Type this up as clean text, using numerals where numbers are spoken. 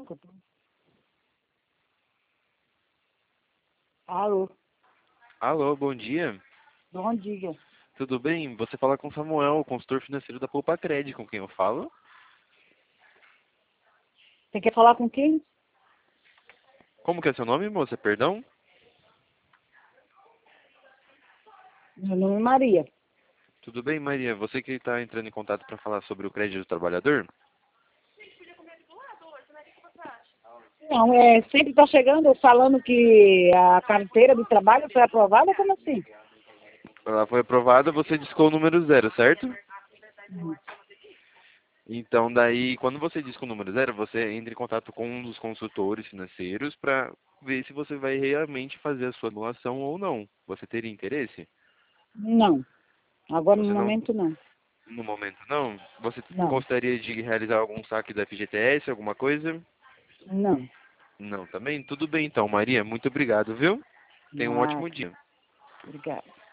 Alô, Alô, bom dia. bom dia. Tudo bem? Você fala com Samuel, consultor financeiro da Poupa Cred, com quem eu falo? Você quer falar com quem? Como que é seu nome, moça? Perdão? Meu nome é Maria. Tudo bem, Maria? Você que está entrando em contato para falar sobre o crédito do trabalhador? Não, sempre está chegando falando que a carteira de trabalho foi aprovada, como assim? Ela foi aprovada, você discou o número 0, certo? Então, daí, quando você disca o número 0, você entra em contato com um dos consultores financeiros para ver se você vai realmente fazer a sua doação ou não. Você teria interesse? Não, agora no Você não, momento não. no momento não? Você Não, gostaria de realizar algum saque da FGTS, alguma coisa? não. Não, também? Tudo bem então, Maria. Muito obrigado, viu? Tenha um ótimo Nada. dia. Obrigada.